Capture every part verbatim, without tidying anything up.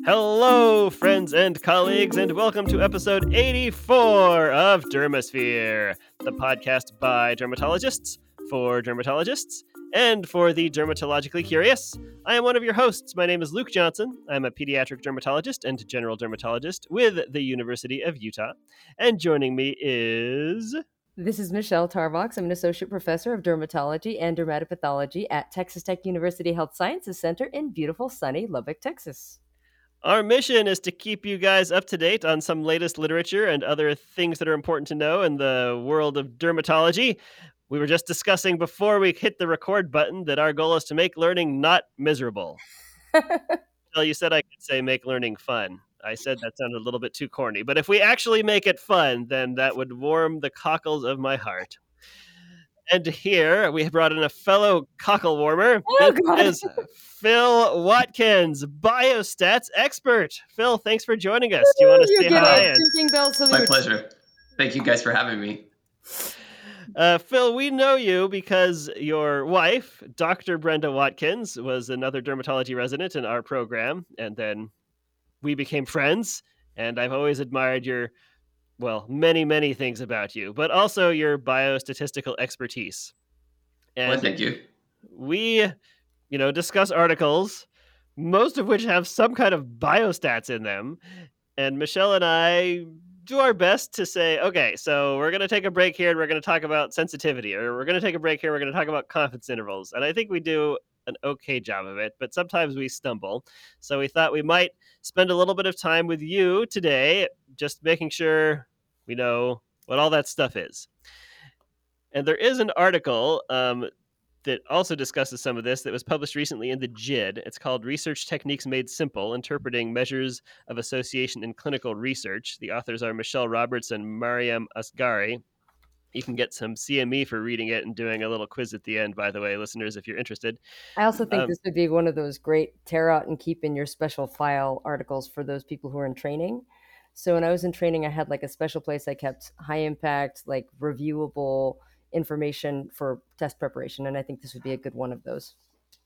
Hello, friends and colleagues, and welcome to episode eighty-four of Dermosphere, the podcast by dermatologists, for dermatologists, and for the dermatologically curious. I am one of your hosts. My name is Luke Johnson. I'm a pediatric dermatologist and general dermatologist with the University of Utah. And joining me is... This is Michelle Tarbox. I'm an associate professor of dermatology and dermatopathology at Texas Tech University Health Sciences Center in beautiful, sunny Lubbock, Texas. Our mission is to keep you guys up to date on some latest literature and other things that are important to know in the world of dermatology. We were just discussing before we hit the record button that our goal is to make learning not miserable. Well, you said I could say make learning fun. I said that sounded a little bit too corny, but if we actually make it fun, then that would warm the cockles of my heart. And here we have brought in a fellow cockle warmer. Oh, This God. is Phil Watkins, biostats expert. Phil, thanks for joining us. Do you want to You say get hi? a And, ding bell salute. My pleasure. Thank you guys for having me. uh, Phil, we know you because your wife, Doctor Brenda Watkins, was another dermatology resident in our program, and then we became friends. And I've always admired your, well, many, many things about you, but also your biostatistical expertise. Well, And thank you. we, you know, discuss articles, most of which have some kind of biostats in them. And Michelle and I do our best to say, okay, so we're going to take a break here and we're going to talk about sensitivity, or we're going to take a break here, we're going to talk about confidence intervals. And I think we do an okay job of it, but sometimes we stumble. So we thought we might spend a little bit of time with you today, just making sure we know what all that stuff is. And there is an article um, that also discusses some of this that was published recently in the J I D. It's called Research Techniques Made Simple, Interpreting Measures of Association in Clinical Research. The authors are Michelle Roberts and Mariam Asghari. You can get some C M E for reading it and doing a little quiz at the end, by the way, listeners, if you're interested. I also think Um, this would be one of those great tear out and keep in your special file articles for those people who are in training. So when I was in training, I had like a special place I kept high impact, like reviewable information for test preparation. And I think this would be a good one of those.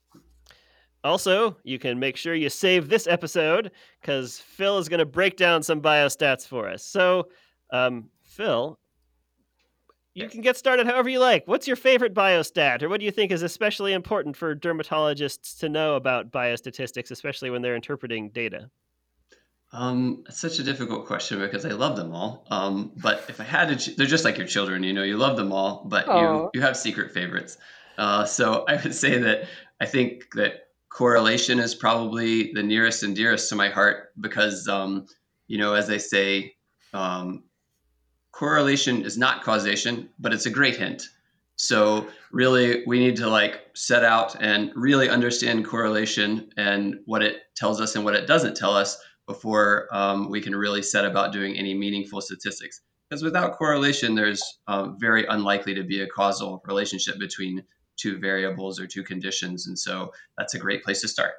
Also, you can make sure you save this episode because Phil is going to break down some biostats for us. So, um, Phil, you can get started however you like. What's your favorite biostat, or what do you think is especially important for dermatologists to know about biostatistics, especially when they're interpreting data? Um, it's such a difficult question because I love them all. Um, but if I had to, ch- they're just like your children. You know, you love them all, but you Oh, you have secret favorites. Uh, so I would say that I think that correlation is probably the nearest and dearest to my heart because, um, you know, as they say, um, correlation is not causation, but it's a great hint. So really, we need to like set out and really understand correlation and what it tells us and what it doesn't tell us before um, we can really set about doing any meaningful statistics. Because without correlation, there's um, very unlikely to be a causal relationship between two variables or two conditions. And so that's a great place to start.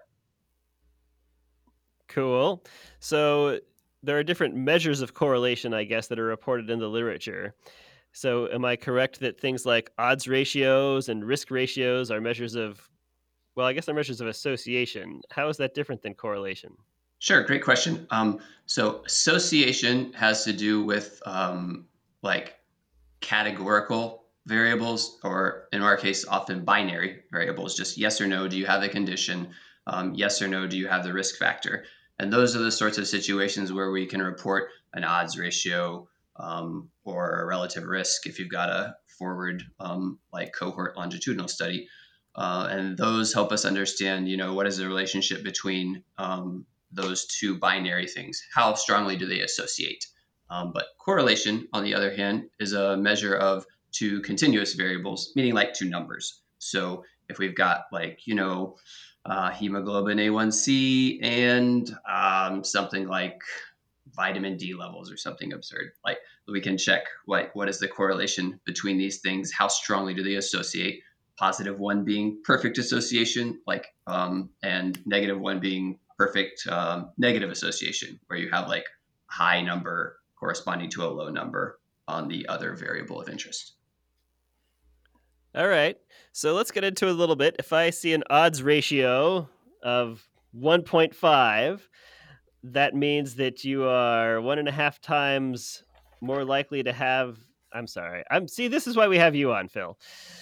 Cool. So there are different measures of correlation, I guess, that are reported in the literature. So am I correct that things like odds ratios and risk ratios are measures of, well, I guess they're measures of association. How is that different than correlation? Sure, great question. Um, so association has to do with um, like categorical variables, or in our case, often binary variables, just yes or no, do you have a condition? Um, yes or no, do you have the risk factor? And those are the sorts of situations where we can report an odds ratio um, or a relative risk if you've got a forward um, like cohort longitudinal study. Uh, and those help us understand, you know, what is the relationship between um, those two binary things? How strongly do they associate? Um, but correlation, on the other hand, is a measure of two continuous variables, meaning like two numbers. So if we've got like, you know, uh, hemoglobin A one C and um, something like vitamin D levels or something absurd, like we can check what, what is the correlation between these things? How strongly do they associate? Positive one being perfect association, like, um, and negative one being perfect um, negative association, where you have like a high number corresponding to a low number on the other variable of interest. All right. So let's get into it a little bit. If I see an odds ratio of one point five, that means that you are one and a half times more likely to have. I'm sorry. I'm see. This is why we have you on, Phil.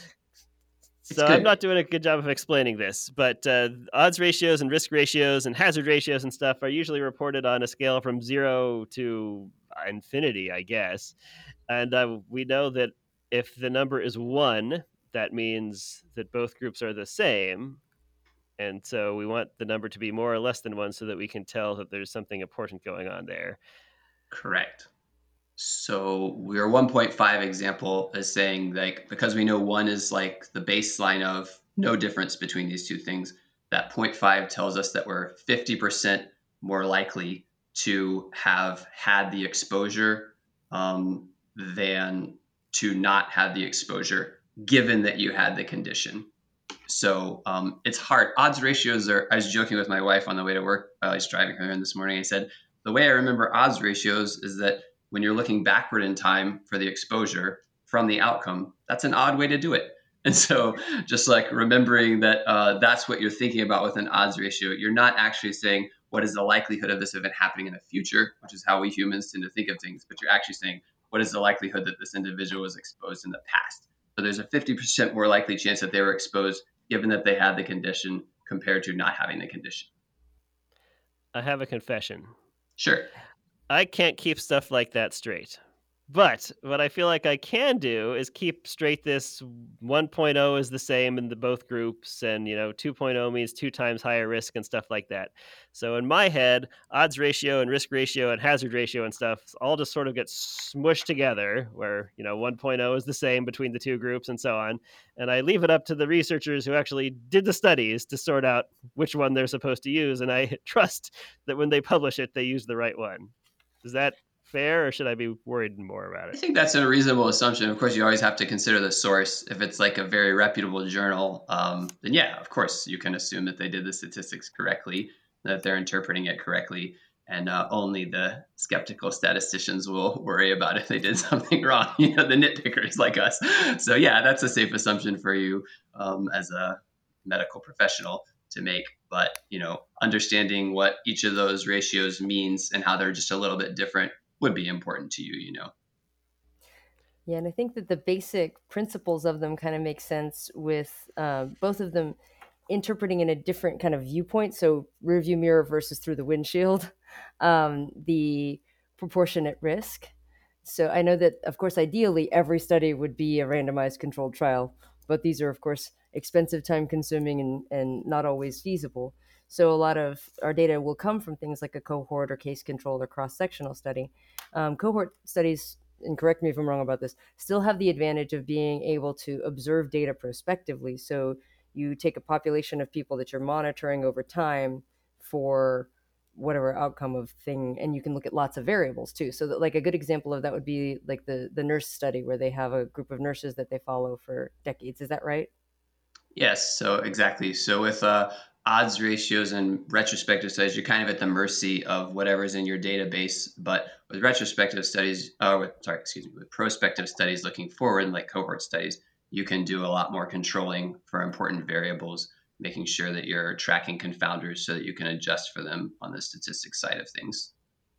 It's So I'm good. not doing a good job of explaining this, but uh, odds ratios and risk ratios and hazard ratios and stuff are usually reported on a scale from zero to infinity, I guess. And uh, we know that if the number is one, that means that both groups are the same. And so we want the number to be more or less than one so that we can tell that there's something important going on there. Correct. So your one point five example is saying, like, because we know one is like the baseline of no difference between these two things, that zero point five tells us that we're fifty percent more likely to have had the exposure um, than to not have the exposure, given that you had the condition. So um, it's hard. Odds ratios are, I was joking with my wife on the way to work while I was driving her in this morning. I said, the way I remember odds ratios is that when you're looking backward in time for the exposure from the outcome, that's an odd way to do it. And so just like remembering that uh, that's what you're thinking about with an odds ratio, you're not actually saying, what is the likelihood of this event happening in the future, which is how we humans tend to think of things, but you're actually saying, what is the likelihood that this individual was exposed in the past? So there's a fifty percent more likely chance that they were exposed given that they had the condition compared to not having the condition. I have a confession. Sure. I can't keep stuff like that straight. But what I feel like I can do is keep straight this one point oh is the same in the both groups, and you know two point oh means two times higher risk and stuff like that. So in my head, odds ratio and risk ratio and hazard ratio and stuff all just sort of get smushed together, where you know one point oh is the same between the two groups and so on. And I leave it up to the researchers who actually did the studies to sort out which one they're supposed to use, and I trust that when they publish it, they use the right one. Is that fair, or should I be worried more about I it? think that's a reasonable assumption. Of course, you always have to consider the source. If it's like a very reputable journal, um, then yeah, of course, you can assume that they did the statistics correctly, that they're interpreting it correctly, and uh, only the skeptical statisticians will worry about if they did something wrong. You know, the nitpickers like us. So yeah, that's a safe assumption for you um, as a medical professional to make. But you know, understanding what each of those ratios means and how they're just a little bit different would be important to you. You know. Yeah, and I think that the basic principles of them kind of make sense with uh, both of them interpreting in a different kind of viewpoint. So rearview mirror versus through the windshield, um, the proportionate risk. So I know that, of course, ideally every study would be a randomized controlled trial, but these are, of course, expensive, time consuming, and, and not always feasible. So a lot of our data will come from things like a cohort or case control or cross-sectional study. Um, cohort studies, and correct me if I'm wrong about this, still have the advantage of being able to observe data prospectively. So you take a population of people that you're monitoring over time for whatever outcome of thing, and you can look at lots of variables too. So that, like, a good example of that would be like the the nurse study, where they have a group of nurses that they follow for decades. Is that right? Yes, so exactly. So with uh, odds ratios and retrospective studies, you're kind of at the mercy of whatever's in your database. But with retrospective studies, uh, with, sorry, excuse me, with prospective studies looking forward, like cohort studies, you can do a lot more controlling for important variables, making sure that you're tracking confounders so that you can adjust for them on the statistics side of things.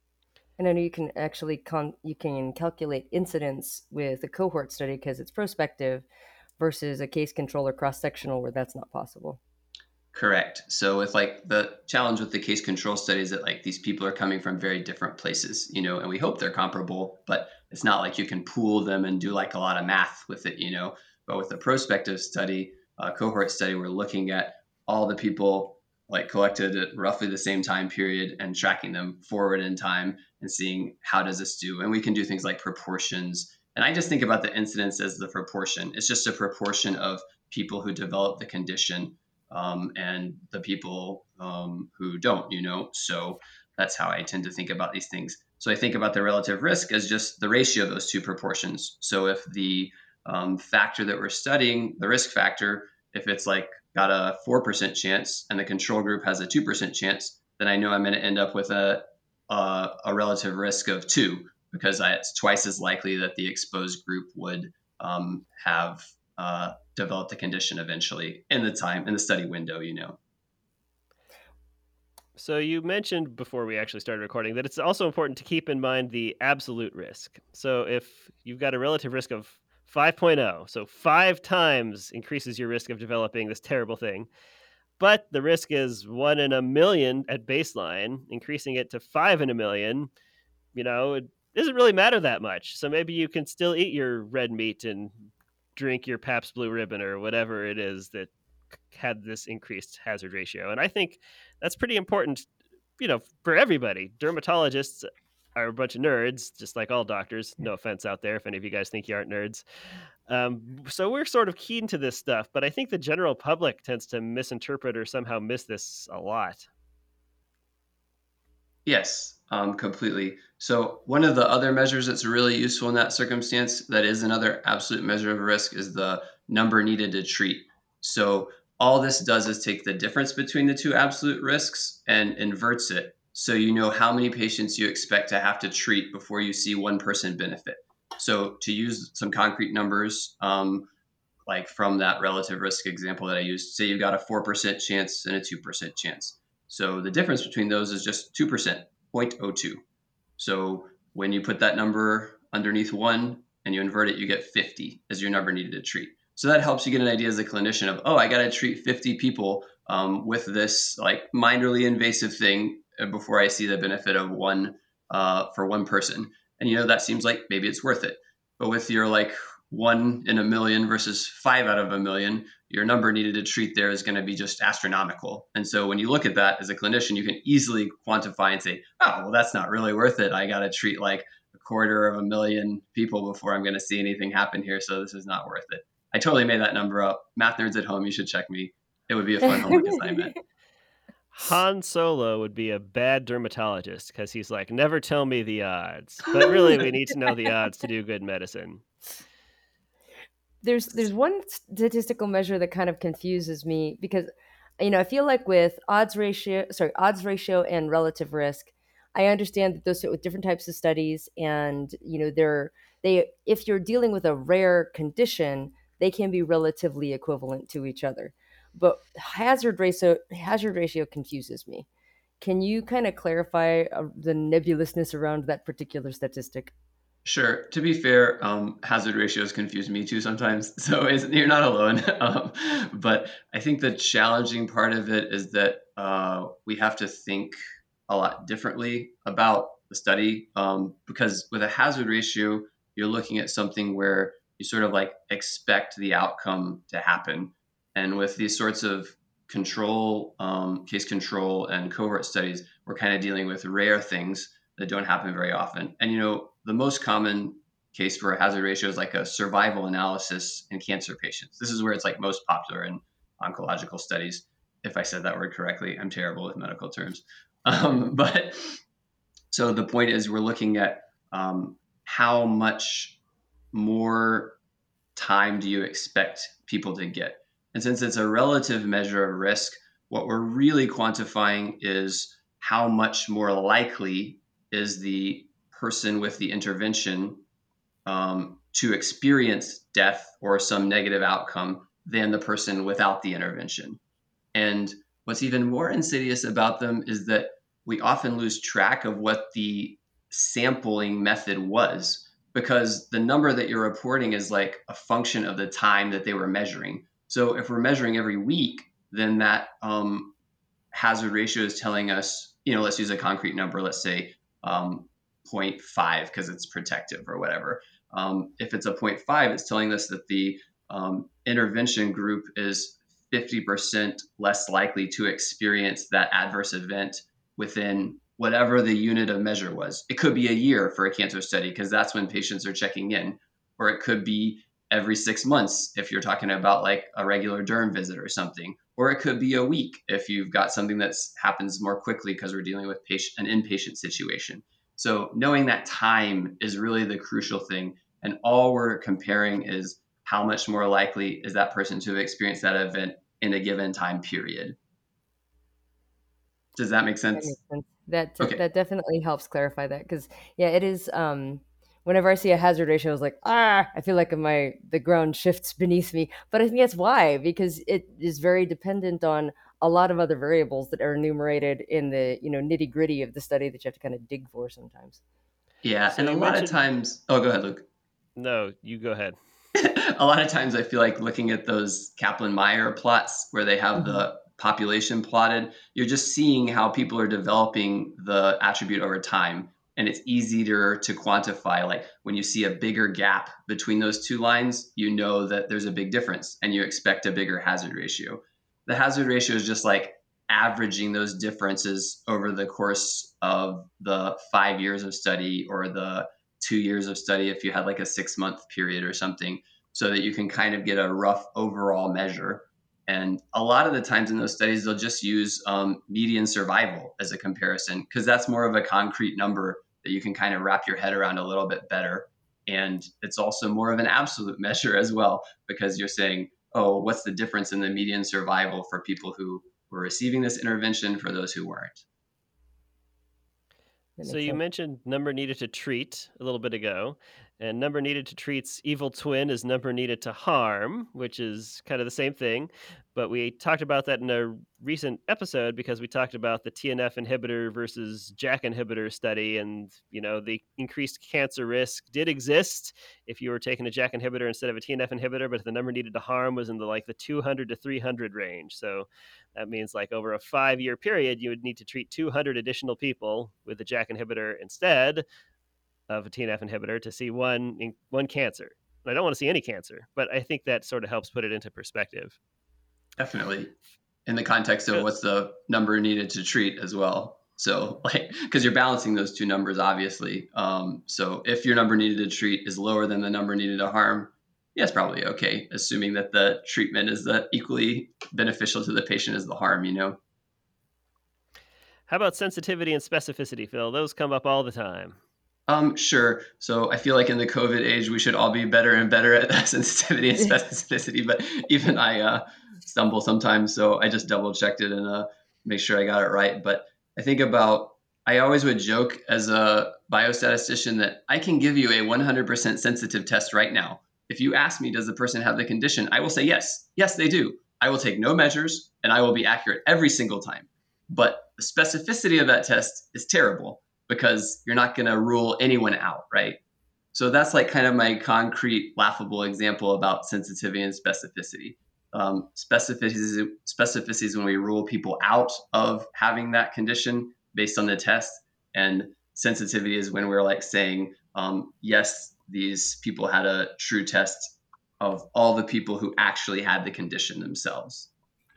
And I know you can actually con- you can calculate incidence with a cohort study because it's prospective versus a case control or cross sectional where that's not possible. Correct. So with like the challenge with the case control study is that like these people are coming from very different places, you know, and we hope they're comparable, but it's not like you can pool them and do like a lot of math with it, you know. But with a prospective study, a cohort study, we're looking at all the people like collected at roughly the same time period and tracking them forward in time and seeing how does this do. And we can do things like proportions. And I just think about the incidence as the proportion. It's just a proportion of people who develop the condition um, and the people um, who don't, you know. So that's how I tend to think about these things. So I think about the relative risk as just the ratio of those two proportions. So if the um, factor that we're studying, the risk factor, if it's like got a four percent chance and the control group has a two percent chance, then I know I'm going to end up with a, a, a relative risk of two, because I, it's twice as likely that the exposed group would um, have uh, developed the condition eventually in the time, in the study window, you know. So you mentioned before we actually started recording that it's also important to keep in mind the absolute risk. So if you've got a relative risk of five point oh, so five times increases your risk of developing this terrible thing, but the risk is one in a million at baseline, increasing it to five in a million, you know, it doesn't really matter that much. So maybe you can still eat your red meat and drink your Pabst Blue Ribbon or whatever it is that had this increased hazard ratio. And I think that's pretty important, you know, for everybody. Dermatologists are a bunch of nerds, just like all doctors. No offense out there if any of you guys think you aren't nerds. Um, so we're sort of keen to this stuff, but I think the general public tends to misinterpret or somehow miss this a lot. Yes, um, completely. So one of the other measures that's really useful in that circumstance, that is another absolute measure of risk, is the number needed to treat. So all this does is take the difference between the two absolute risks and inverts it. So you know how many patients you expect to have to treat before you see one person benefit. So to use some concrete numbers, um, like from that relative risk example that I used, say you've got a four percent chance and a two percent chance. So the difference between those is just two percent, zero point zero two. So when you put that number underneath one and you invert it, you get fifty as your number needed to treat. So that helps you get an idea as a clinician of, oh, I got to treat fifty people um, with this like minorly invasive thing before I see the benefit of one uh, for one person. And, you know, that seems like maybe it's worth it. But with your like one in a million versus five out of a million, your number needed to treat there is going to be just astronomical. And so when you look at that as a clinician, you can easily quantify and say, oh, well, that's not really worth it. I got to treat like a quarter of a million people before I'm going to see anything happen here. So this is not worth it. I totally made that number up. Math nerds at home, you should check me. It would be a fun homework assignment. Han Solo would be a bad dermatologist because he's like, never tell me the odds. But really, we need to know the odds to do good medicine. There's there's one statistical measure that kind of confuses me because, you know, I feel like with odds ratio, sorry, odds ratio and relative risk, I understand that those fit with different types of studies, and you know, they're they if you're dealing with a rare condition, they can be relatively equivalent to each other. But hazard ratio hazard ratio confuses me. Can you kind of clarify uh, the nebulousness around that particular statistic? Sure. To be fair, um, hazard ratios confuse me too sometimes, so it's, you're not alone. um, but I think the challenging part of it is that uh, we have to think a lot differently about the study um, because with a hazard ratio, you're looking at something where you sort of like expect the outcome to happen. And with these sorts of control, um, case control and cohort studies, we're kind of dealing with rare things that don't happen very often. And, you know, the most common case for a hazard ratio is like a survival analysis in cancer patients. This is where it's like most popular in oncological studies. If I said that word correctly, I'm terrible with medical terms. Um, but so the point is we're looking at um, how much more time do you expect people to get? And since it's a relative measure of risk, what we're really quantifying is how much more likely is the person with the intervention um, to experience death or some negative outcome than the person without the intervention. And what's even more insidious about them is that we often lose track of what the sampling method was, because the number that you're reporting is like a function of the time that they were measuring. So if we're measuring every week, then that um, hazard ratio is telling us, you know, let's use a concrete number, let's say um, zero point five because it's protective or whatever. Um, if it's a zero point five, it's telling us that the um, intervention group is fifty percent less likely to experience that adverse event within whatever the unit of measure was. It could be a year for a cancer study because that's when patients are checking in, or it could be every six months if you're talking about like a regular derm visit or something, or it could be a week if you've got something that happens more quickly because we're dealing with patient, an inpatient situation. So knowing that time is really the crucial thing, and all we're comparing is how much more likely is that person to have experienced that event in a given time period. Does that make sense? That makes sense. That t- okay. That definitely helps clarify that, because yeah, it is. Um, whenever I see a hazard ratio, I was like, ah, I feel like my the ground shifts beneath me. But I think that's why, because it is very dependent on a lot of other variables that are enumerated in the, you know, nitty gritty of the study that you have to kind of dig for sometimes. Yeah. So And a you lot mentioned- of times, oh, go ahead, Luke. No, you go ahead. A lot of times I feel like looking at those Kaplan-Meier plots where they have Mhm. the population plotted, you're just seeing how people are developing the attribute over time. And it's easier to quantify. Like when you see a bigger gap between those two lines, you know that there's a big difference and you expect a bigger hazard ratio. The hazard ratio is just like averaging those differences over the course of the five years of study or the two years of study if you had like a six month period or something, so that you can kind of get a rough overall measure. And a lot of the times in those studies, they'll just use um, median survival as a comparison, because that's more of a concrete number that you can kind of wrap your head around a little bit better. And it's also more of an absolute measure as well, because you're saying, oh, what's the difference in the median survival for people who were receiving this intervention for those who weren't? That So makes you sense. mentioned number needed to treat a little bit ago, and number needed to treat's evil twin is number needed to harm, which is kind of the same thing. But we talked about that in a recent episode because we talked about the T N F inhibitor versus JAK inhibitor study, and you know the increased cancer risk did exist if you were taking a JAK inhibitor instead of a T N F inhibitor, but the number needed to harm was in the like the two hundred to three hundred range. So that means like over a five year period, you would need to treat two hundred additional people with a JAK inhibitor instead of a T N F inhibitor to see one in, one cancer. And I don't want to see any cancer, but I think that sort of helps put it into perspective. Definitely. In the context of Good. what's the number needed to treat as well. So like, because you're balancing those two numbers, obviously. Um, so if your number needed to treat is lower than the number needed to harm, yeah, it's probably okay, assuming that the treatment is the equally beneficial to the patient as the harm, you know? How about sensitivity and specificity, Phil? Those come up all the time. Um, sure. So I feel like in the COVID age, we should all be better and better at sensitivity and specificity, but even I uh, stumble sometimes. So I just double checked it and uh, make sure I got it right. But I think about, I always would joke as a biostatistician that I can give you a one hundred percent sensitive test right now. If you ask me, does the person have the condition? I will say yes. Yes, they do. I will take no measures and I will be accurate every single time. But the specificity of that test is terrible, because you're not going to rule anyone out, right? So that's like kind of my concrete, laughable example about sensitivity and specificity. Um, specificity, specificity is when we rule people out of having that condition based on the test, and sensitivity is when we're like saying, um, yes, these people had a true test of all the people who actually had the condition themselves.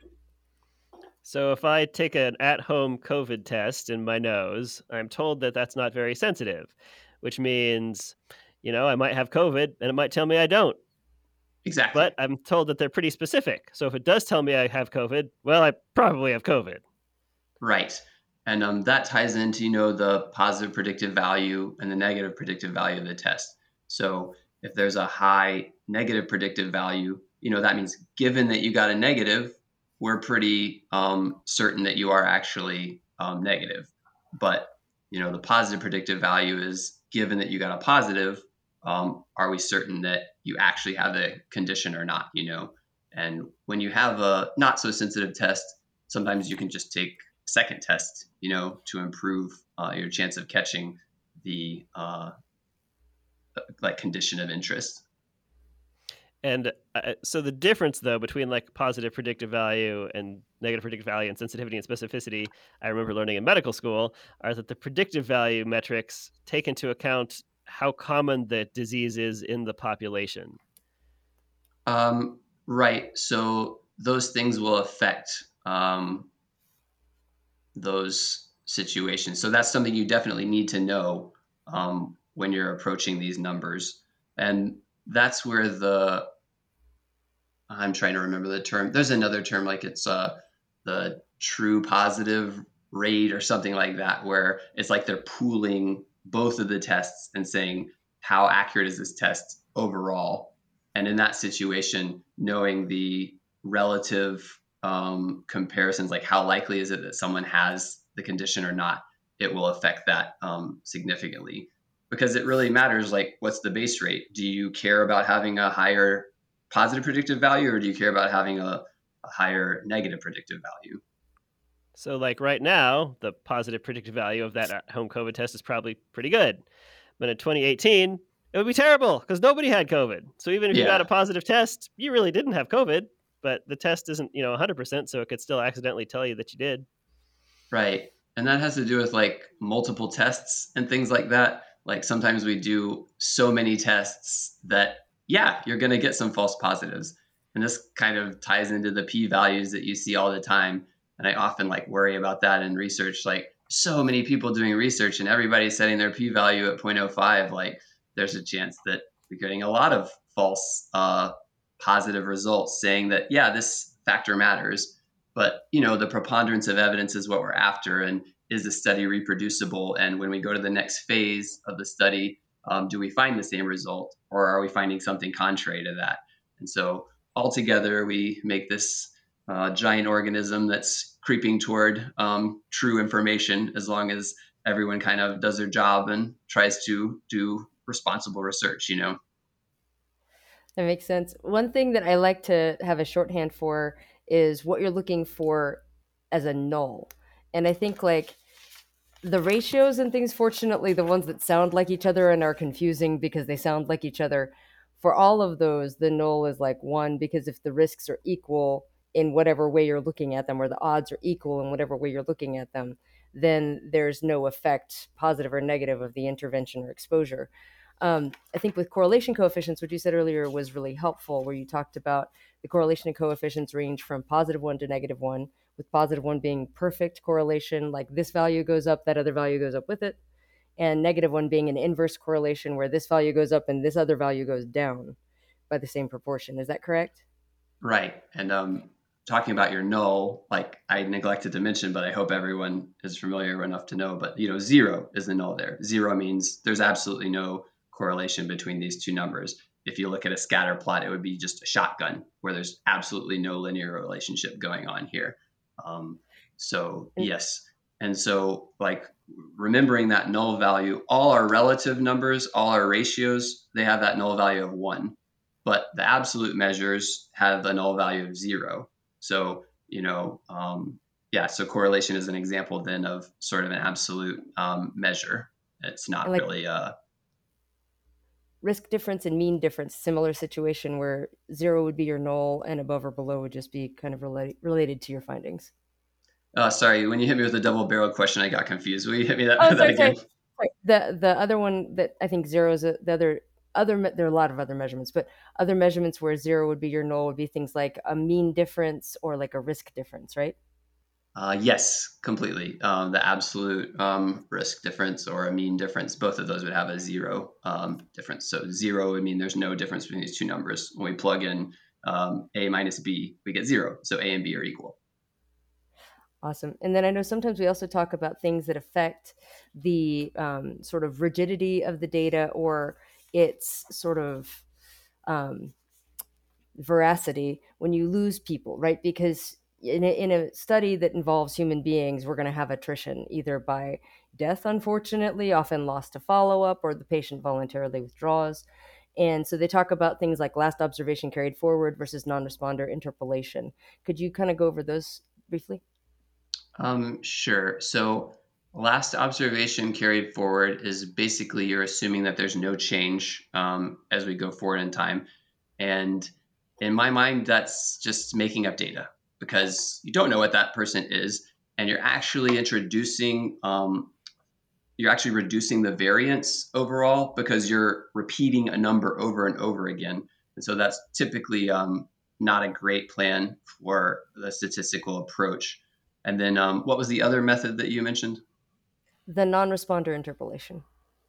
So if I take an at-home COVID test in my nose, I'm told that that's not very sensitive, which means, you know, I might have COVID and it might tell me I don't. Exactly. But I'm told that they're pretty specific. So if it does tell me I have COVID, well, I probably have COVID. Right. And um, that ties into, you know, the positive predictive value and the negative predictive value of the test. So if there's a high negative predictive value, you know, that means given that you got a negative, we're pretty um, certain that you are actually um, negative. But, you know, the positive predictive value is given that you got a positive, um, are we certain that you actually have the condition or not, you know? And when you have a not so sensitive test, sometimes you can just take a second test, you know, to improve uh, your chance of catching the uh, like condition of interest. And uh, so the difference, though, between like positive predictive value and negative predictive value and sensitivity and specificity, I remember learning in medical school, are that the predictive value metrics take into account how common the disease is in the population. Um, right. So those things will affect um, those situations. So that's something you definitely need to know um, when you're approaching these numbers. And that's where the I'm trying to remember the term. There's another term, like it's uh, the true positive rate or something like that, where it's like they're pooling both of the tests and saying, how accurate is this test overall? And in that situation, knowing the relative um, comparisons, like how likely is it that someone has the condition or not, it will affect that um, significantly. Because it really matters, like, what's the base rate? Do you care about having a higher positive predictive value, or do you care about having a, a higher negative predictive value? So, like right now, the positive predictive value of that at-home COVID test is probably pretty good. But in twenty eighteen, it would be terrible because nobody had COVID. So even if you got Yeah, a positive test, you really didn't have COVID. But the test isn't, you know, one hundred percent, so it could still accidentally tell you that you did. right. And that has to do with like multiple tests and things like that. Like sometimes we do so many tests that, yeah, you're going to get some false positives. And this kind of ties into the p values that you see all the time. And I often like worry about that in research. Like so many people doing research and everybody's setting their p value at zero point zero five. Like there's a chance that you're getting a lot of false uh, positive results saying that, yeah, this factor matters. But you know, the preponderance of evidence is what we're after, and is the study reproducible? And when we go to the next phase of the study, um, do we find the same result, or are we finding something contrary to that? And so altogether, we make this uh, giant organism that's creeping toward um, true information, as long as everyone kind of does their job and tries to do responsible research. You know. That makes sense. One thing that I like to have a shorthand for is what you're looking for as a null. And I think like the ratios and things, fortunately, the ones that sound like each other and are confusing because they sound like each other, for all of those, the null is like one, because if the risks are equal in whatever way you're looking at them, or the odds are equal in whatever way you're looking at them, then there's no effect, positive or negative, of the intervention or exposure. Um, I think with correlation coefficients, what you said earlier was really helpful, where you talked about the correlation coefficients range from positive one to negative one, with positive one being perfect correlation, like this value goes up, that other value goes up with it, and negative one being an inverse correlation, where this value goes up and this other value goes down by the same proportion. Is that correct? Right. And um, talking about your null, like I neglected to mention, but I hope everyone is familiar enough to know, but you know, zero is the null there. Zero means there's absolutely no correlation between these two numbers. If you look at a scatter plot, it would be just a shotgun where there's absolutely no linear relationship going on here. Um, so yes. And so like remembering that null value, all our relative numbers, all our ratios, they have that null value of one. But the absolute measures have a null value of zero. So, you know, um, yeah, so correlation is an example then of sort of an absolute um, measure. It's not Like really a risk difference and mean difference, similar situation where zero would be your null and above or below would just be kind of relate, related to your findings. Uh, sorry, when you hit me with a double barreled question, I got confused. Will you hit me that, Oh, that sorry, again? sorry. sorry. The the other one that I think zero is a, the other other there are a lot of other measurements, but other measurements where zero would be your null would be things like a mean difference or like a risk difference, right? Uh, yes, completely. Um, the absolute um, risk difference or a mean difference, both of those would have a zero um, difference. So zero would mean there's no difference between these two numbers. When we plug in um, a minus b, we get zero. So a and b are equal. Awesome. And then I know sometimes we also talk about things that affect the um, sort of rigidity of the data or its sort of um, veracity when you lose people, right? Because in a, in a study that involves human beings, we're going to have attrition, either by death, unfortunately, often lost to follow-up, or the patient voluntarily withdraws. And so they talk about things like last observation carried forward versus non-responder interpolation. Could you kind of go over those briefly? Um, sure. So last observation carried forward is basically you're assuming that there's no change um, as we go forward in time. And in my mind, that's just making up data because you don't know what that person is. And you're actually introducing, um, you're actually reducing the variance overall because you're repeating a number over and over again. And so that's typically um, not a great plan for the statistical approach. And then um, what was the other method that you mentioned? The non-responder interpolation.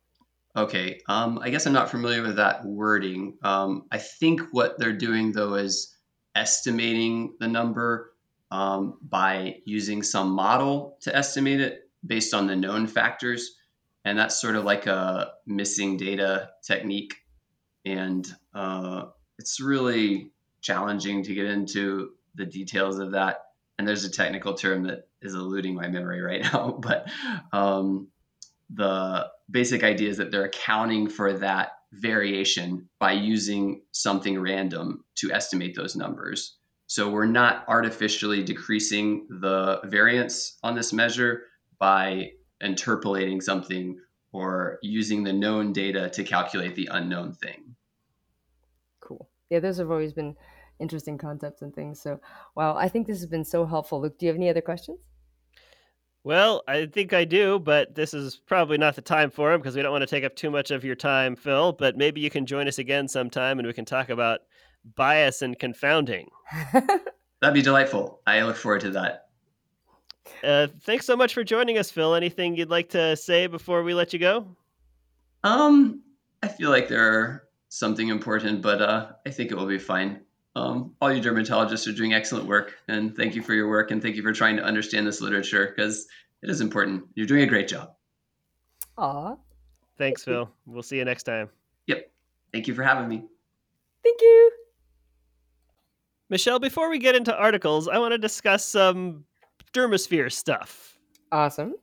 Okay, um, I guess I'm not familiar with that wording. Um, I think what they're doing though is estimating the number um, by using some model to estimate it based on the known factors. And that's sort of like a missing data technique. And uh, it's really challenging to get into the details of that. And there's a technical term that is eluding my memory right now, but um, the basic idea is that they're accounting for that variation by using something random to estimate those numbers. So we're not artificially decreasing the variance on this measure by interpolating something or using the known data to calculate the unknown thing. Cool. Yeah, those have always been interesting concepts and things. So, wow, I think this has been so helpful. Luke, do you have any other questions? Well, I think I do, but this is probably not the time for them because we don't want to take up too much of your time, Phil. But maybe you can join us again sometime and we can talk about bias and confounding. That'd be delightful. I look forward to that. Uh, thanks so much for joining us, Phil. Anything you'd like to say before we let you go? Um, I feel like they're something important, but uh, I think it will be fine. Um, all you dermatologists are doing excellent work, and thank you for your work, and thank you for trying to understand this literature because it is important. You're doing a great job. Aw. Thanks, Phil. We'll see you next time. Yep. Thank you for having me. Thank you. Michelle, before we get into articles, I want to discuss some dermosphere stuff. Awesome.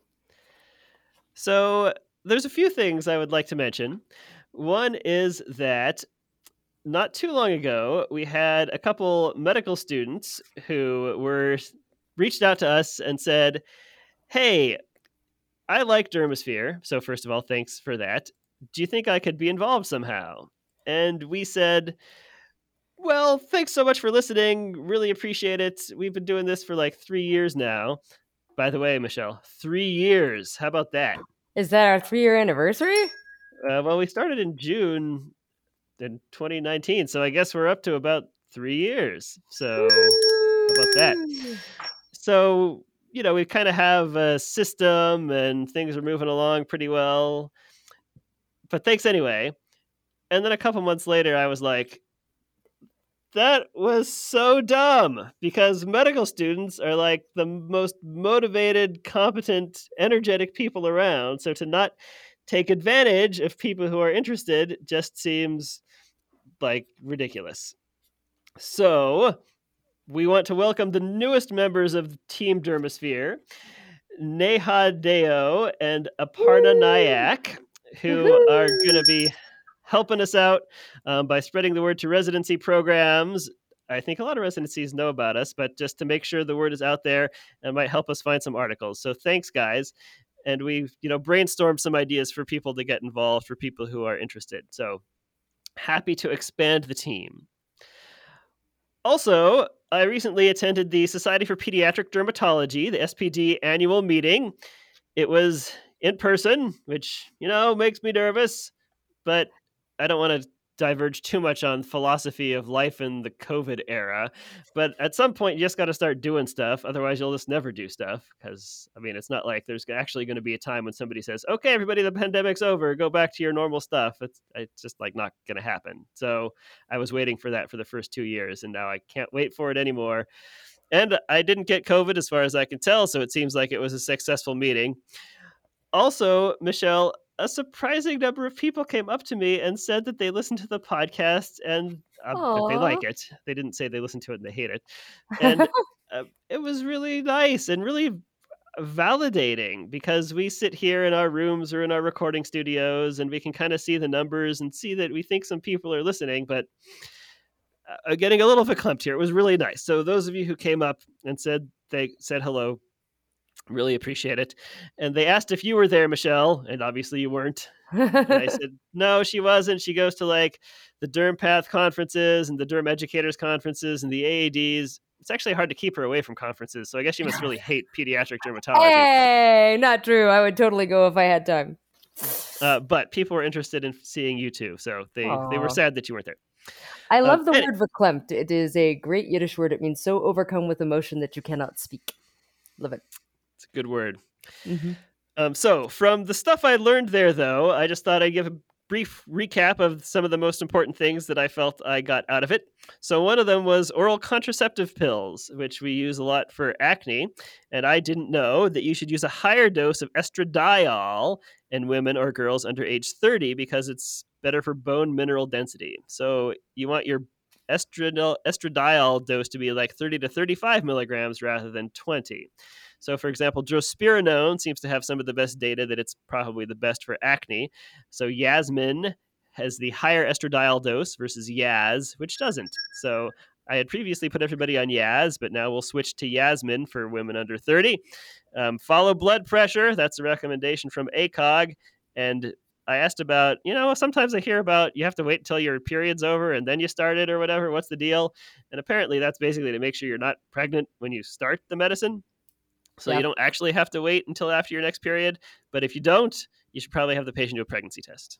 So there's a few things I would like to mention. One is that not too long ago, we had a couple medical students who were reached out to us and said, hey, I like dermosphere. So first of all, thanks for that. Do you think I could be involved somehow? And we said, well, thanks so much for listening. Really appreciate it. We've been doing this for like three years now. By the way, Michelle, three years. How about that? Is that our three-year anniversary? Uh, well, we started in June in twenty nineteen, so I guess we're up to about three years. So how about that? So, you know, we kind of have a system and things are moving along pretty well. But thanks anyway. And then a couple months later, I was like, that was so dumb because medical students are like the most motivated, competent, energetic people around. So to not take advantage of people who are interested just seems like ridiculous. So we want to welcome the newest members of Team Dermosphere, Neha Deo and Aparna Nayak, who are going to be helping us out um, by spreading the word to residency programs. I think a lot of residencies know about us, but just to make sure the word is out there, it might help us find some articles. So thanks, guys. And we've, you know, brainstormed some ideas for people to get involved, for people who are interested. So happy to expand the team. Also, I recently attended the Society for Pediatric Dermatology, the S P D annual meeting. It was in person, which, you know, makes me nervous, but I don't want to diverge too much on philosophy of life in the COVID era. But at some point, you just got to start doing stuff. Otherwise, you'll just never do stuff. Because, I mean, it's not like there's actually going to be a time when somebody says, okay, everybody, the pandemic's over. Go back to your normal stuff. It's, it's just like not going to happen. So I was waiting for that for the first two years. And now I can't wait for it anymore. And I didn't get COVID as far as I can tell. So it seems like it was a successful meeting. Also, Michelle, a surprising number of people came up to me and said that they listened to the podcast and uh, that they like it. They didn't say they listened to it and they hate it. And uh, it was really nice and really validating because we sit here in our rooms or in our recording studios and we can kind of see the numbers and see that we think some people are listening, but uh, getting a little verklempt here. It was really nice. So those of you who came up and said they said hello, really appreciate it. And they asked if you were there, Michelle, and obviously you weren't. And I said, no, she wasn't. She goes to like the DermPath conferences and the Derm Educators conferences and the A A Ds. It's actually hard to keep her away from conferences. So I guess she must really hate pediatric dermatology. Hey, not true. I would totally go if I had time. Uh, but people were interested in seeing you too. So they, they were sad that you weren't there. I love um, the and, word verklempt. It is a great Yiddish word. It means so overcome with emotion that you cannot speak. Love it. It's a good word. Mm-hmm. Um, so from the stuff I learned there, though, I just thought I'd give a brief recap of some of the most important things that I felt I got out of it. So one of them was oral contraceptive pills, which we use a lot for acne. And I didn't know that you should use a higher dose of estradiol in women or girls under age thirty because it's better for bone mineral density. So you want your estradiol, estradiol dose to be like thirty to thirty-five milligrams rather than twenty. So, for example, drospirenone seems to have some of the best data that it's probably the best for acne. So Yasmin has the higher estradiol dose versus Yaz, which doesn't. So I had previously put everybody on Yaz, but now we'll switch to Yasmin for women under thirty. Um, follow blood pressure. That's a recommendation from A C O G. And I asked about, you know, sometimes I hear about you have to wait until your period's over and then you start it or whatever. What's the deal? And apparently that's basically to make sure you're not pregnant when you start the medicine. So Yep. you don't actually have to wait until after your next period. But if you don't, you should probably have the patient do a pregnancy test.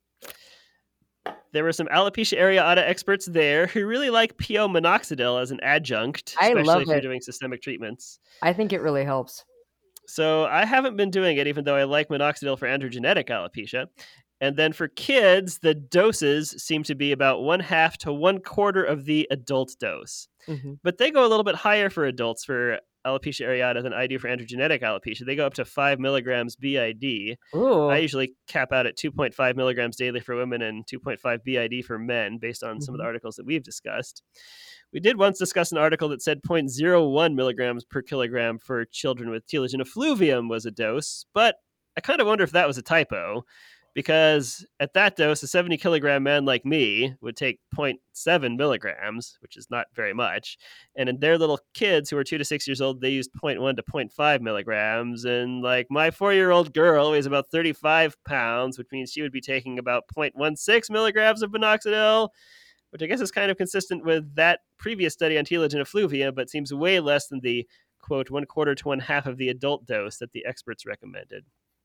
There were some alopecia areata experts there who really like P O minoxidil as an adjunct, I especially love if you're it. doing systemic treatments. I think it really helps. So I haven't been doing it, even though I like minoxidil for androgenetic alopecia. And then for kids, the doses seem to be about one half to one quarter of the adult dose. Mm-hmm. But they go a little bit higher for adults for alopecia areata than I do for androgenetic alopecia. They go up to five milligrams B I D. Ooh. I usually cap out at two point five milligrams daily for women and two point five B I D for men based on mm-hmm. some of the articles that we've discussed. We did once discuss an article that said zero point zero one milligrams per kilogram for children with telogen effluvium was a dose, but I kind of wonder if that was a typo, because at that dose, a seventy kilogram man like me would take zero point seven milligrams, which is not very much. And in their little kids who are two to six years old, they used zero point one to zero point five milligrams. And like my four-year-old girl weighs about thirty-five pounds, which means she would be taking about zero point one six milligrams of minoxidil, which I guess is kind of consistent with that previous study on telogen effluvia, but seems way less than the, quote, one quarter to one half of the adult dose that the experts recommended.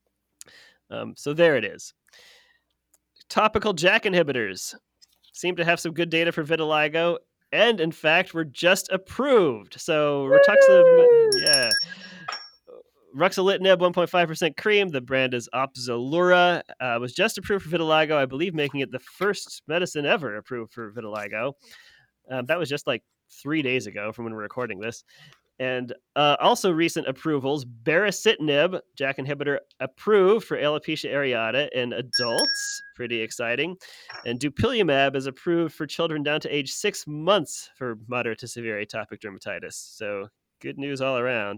Um, so there it is. Topical JAK inhibitors seem to have some good data for vitiligo, and in fact, were just approved. So rituximab, yeah. Ruxolitinib one point five percent cream, the brand is Opzelura, uh, was just approved for vitiligo, I believe making it the first medicine ever approved for vitiligo. Um, that was just like three days ago from when we're recording this. And uh, also recent approvals, baricitinib, JAK inhibitor, approved for alopecia areata in adults. Pretty exciting. And dupilumab is approved for children down to age six months for moderate to severe atopic dermatitis. So good news all around.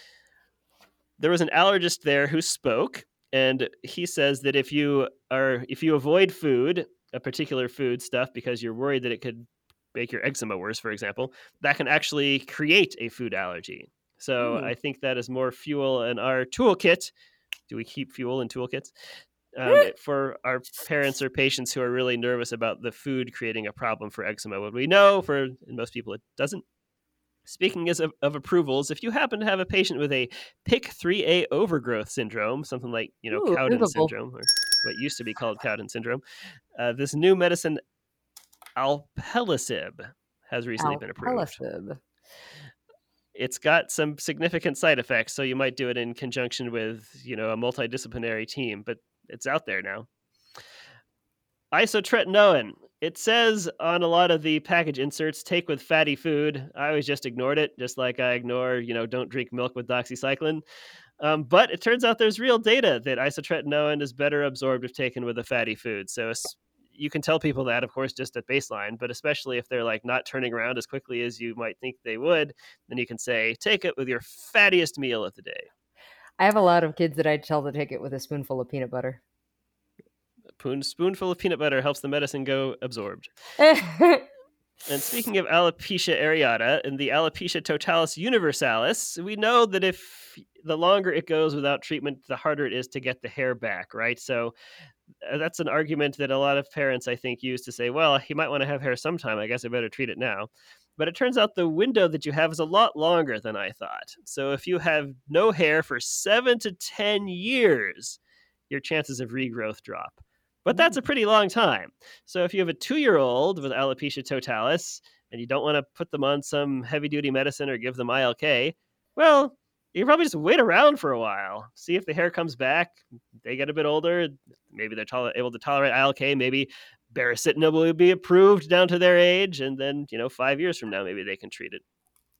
There was an allergist there who spoke, and he says that if you are if you avoid food, a particular food stuff, because you're worried that it could make your eczema worse, for example, that can actually create a food allergy. So mm. I think that is more fuel in our toolkit. Do we keep fuel in toolkits? Um, for our parents or patients who are really nervous about the food creating a problem for eczema. What we know, for most people, it doesn't. Speaking as of, of approvals, if you happen to have a patient with a P I K three A overgrowth syndrome, something like, you know, Ooh, Cowden movable. syndrome, or what used to be called Cowden syndrome, uh, this new medicine, alpelisib, has recently alpelisib. been approved. It's got some significant side effects, so you might do it in conjunction with, you know, a multidisciplinary team, but it's out there now. Isotretinoin. It says on a lot of the package inserts, take with fatty food. I always just ignored it, just like I ignore, you know, don't drink milk with doxycycline. Um, but it turns out there's real data that isotretinoin is better absorbed if taken with a fatty food. So you can tell people that, of course, just at baseline, but especially if they're like not turning around as quickly as you might think they would, then you can say, take it with your fattiest meal of the day. I have a lot of kids that I tell to take it with a spoonful of peanut butter. A spoonful of peanut butter helps the medicine go absorbed. And speaking of alopecia areata and the alopecia totalis universalis, we know that if the longer it goes without treatment, the harder it is to get the hair back, right? So uh, that's an argument that a lot of parents, I think, use to say, well, he might want to have hair sometime. I guess I better treat it now. But it turns out the window that you have is a lot longer than I thought. So if you have no hair for seven to ten years, your chances of regrowth drop. But that's a pretty long time. So if you have a two-year-old with alopecia totalis and you don't want to put them on some heavy-duty medicine or give them I L K, well, you can probably just wait around for a while. See if the hair comes back. They get a bit older. Maybe they're to- able to tolerate I L K. Maybe baricitinib will be approved down to their age. And then, you know, five years from now, maybe they can treat it.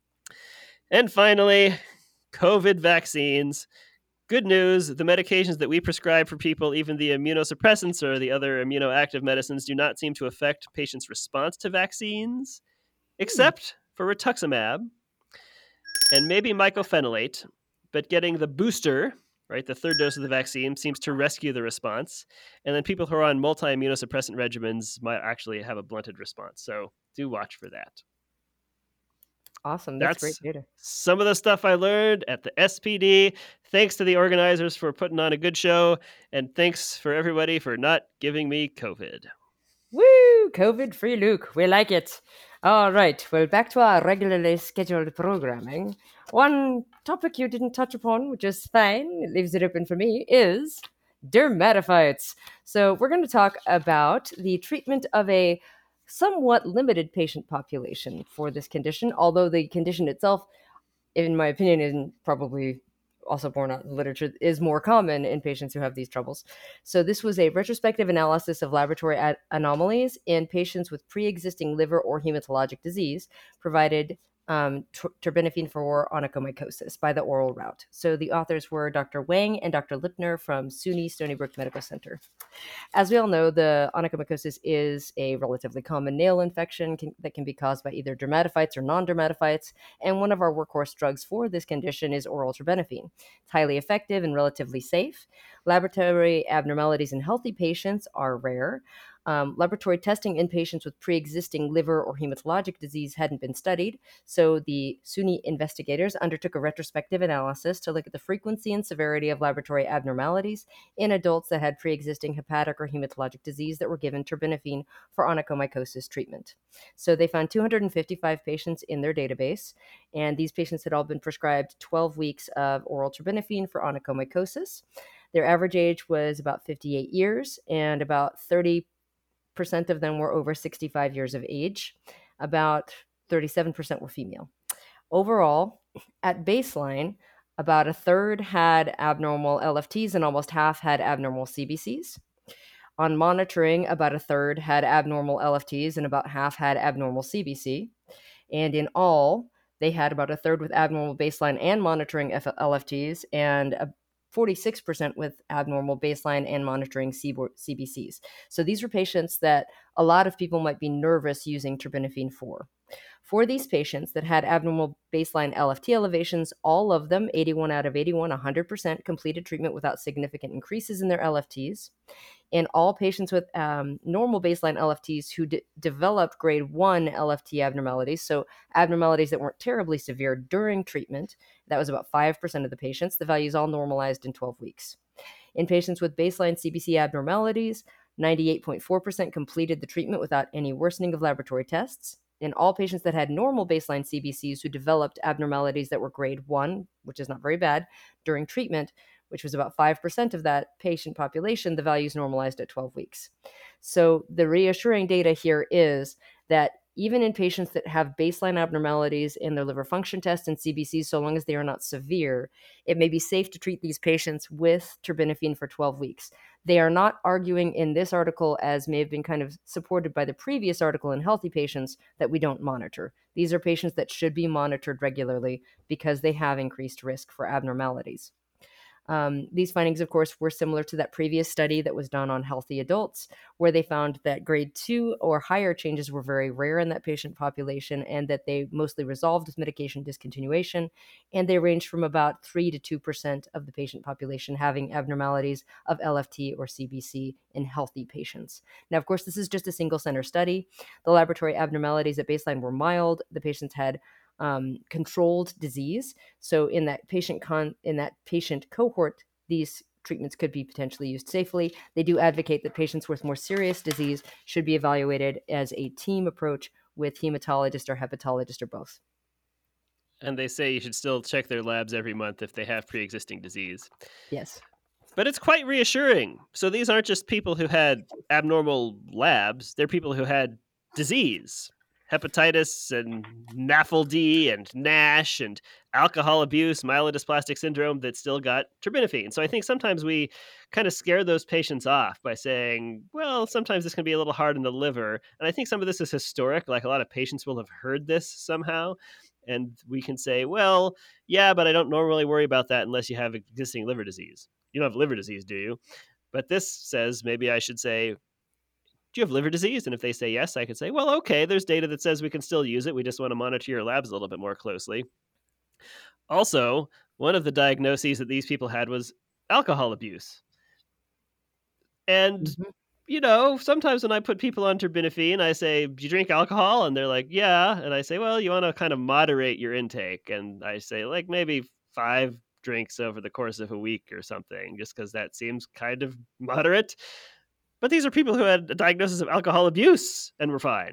And finally, COVID vaccines. Good news, the medications that we prescribe for people, even the immunosuppressants or the other immunoactive medicines, do not seem to affect patients' response to vaccines, except for rituximab and maybe mycophenolate. But getting the booster, right, the third dose of the vaccine, seems to rescue the response. And then people who are on multi-immunosuppressant regimens might actually have a blunted response. So do watch for that. Awesome. That's great That's data. some of the stuff I learned at the S P D. Thanks to the organizers for putting on a good show, and thanks for everybody for not giving me COVID. Woo! COVID-free Luke. We like it. All right. Well, back to our regularly scheduled programming. One topic you didn't touch upon, which is fine, it leaves it open for me, is dermatophytes. So we're going to talk about the treatment of a somewhat limited patient population for this condition, although the condition itself, in my opinion, and probably also borne out in literature, is more common in patients who have these troubles. So this was a retrospective analysis of laboratory a- anomalies in patients with pre-existing liver or hematologic disease, provided um, t- terbinafine for onychomycosis by the oral route. So the authors were Doctor Wang and Doctor Lipner from SUNY Stony Brook Medical Center. As we all know, the onychomycosis is a relatively common nail infection can, that can be caused by either dermatophytes or non-dermatophytes, and one of our workhorse drugs for this condition is oral terbinafine. It's highly effective and relatively safe. Laboratory abnormalities in healthy patients are rare. Um, laboratory testing in patients with pre-existing liver or hematologic disease hadn't been studied, so the SUNY investigators undertook a retrospective analysis to look at the frequency and severity of laboratory abnormalities in adults that had pre-existing hepatic or hematologic disease that were given terbinafine for onychomycosis treatment. So they found two hundred fifty-five patients in their database, and these patients had all been prescribed twelve weeks of oral terbinafine for onychomycosis. Their average age was about fifty-eight years, and about thirty percent of them were over sixty-five years of age. About thirty-seven percent were female. Overall, at baseline, about a third had abnormal L F Ts and almost half had abnormal C B Cs. On monitoring, about a third had abnormal L F Ts and about half had abnormal C B C. And in all, they had about a third with abnormal baseline and monitoring L F Ts and a forty-six percent with abnormal baseline and monitoring C B Cs. So these were patients that a lot of people might be nervous using terbinafine for. For these patients that had abnormal baseline L F T elevations, all of them, eighty-one out of eighty-one, one hundred percent completed treatment without significant increases in their L F Ts. In all patients with um, normal baseline L F Ts who d- developed grade one L F T abnormalities, so abnormalities that weren't terribly severe during treatment, that was about five percent of the patients. The values all normalized in twelve weeks. In patients with baseline C B C abnormalities, ninety-eight point four percent completed the treatment without any worsening of laboratory tests. In all patients that had normal baseline C B Cs who developed abnormalities that were grade one, which is not very bad, during treatment, which was about five percent of that patient population, the values normalized at twelve weeks. So the reassuring data here is that even in patients that have baseline abnormalities in their liver function test and C B Cs, so long as they are not severe, it may be safe to treat these patients with terbinafine for twelve weeks. They are not arguing in this article, as may have been kind of supported by the previous article in healthy patients, that we don't monitor. These are patients that should be monitored regularly because they have increased risk for abnormalities. Um, these findings, of course, were similar to that previous study that was done on healthy adults, where they found that grade two or higher changes were very rare in that patient population and that they mostly resolved with medication discontinuation, and they ranged from about three to two percent of the patient population having abnormalities of L F T or C B C in healthy patients. Now, of course, this is just a single center study. The laboratory abnormalities at baseline were mild. The patients had Um, controlled disease. So in that patient con in that patient cohort, these treatments could be potentially used safely. They do advocate that patients with more serious disease should be evaluated as a team approach with hematologist or hepatologist or both. And they say you should still check their labs every month if they have pre-existing disease. Yes. But it's quite reassuring. So these aren't just people who had abnormal labs, they're people who had disease. Hepatitis and N A F L D and NASH and alcohol abuse, myelodysplastic syndrome that still got terbinafine. So I think sometimes we kind of scare those patients off by saying, well, sometimes this can be a little hard in the liver. And I think some of this is historic. Like a lot of patients will have heard this somehow. And we can say, well, yeah, but I don't normally worry about that unless you have existing liver disease. You don't have liver disease, do you? But this says maybe I should say, do you have liver disease? And if they say yes, I could say, well, okay, there's data that says we can still use it. We just want to monitor your labs a little bit more closely. Also, one of the diagnoses that these people had was alcohol abuse. And, mm-hmm. you know, sometimes when I put people on terbinafine, I say, "Do you drink alcohol?" And they're like, "Yeah." And I say, "Well, you want to kind of moderate your intake." And I say, like, maybe five drinks over the course of a week or something, just because that seems kind of moderate. But these are people who had a diagnosis of alcohol abuse and were fine.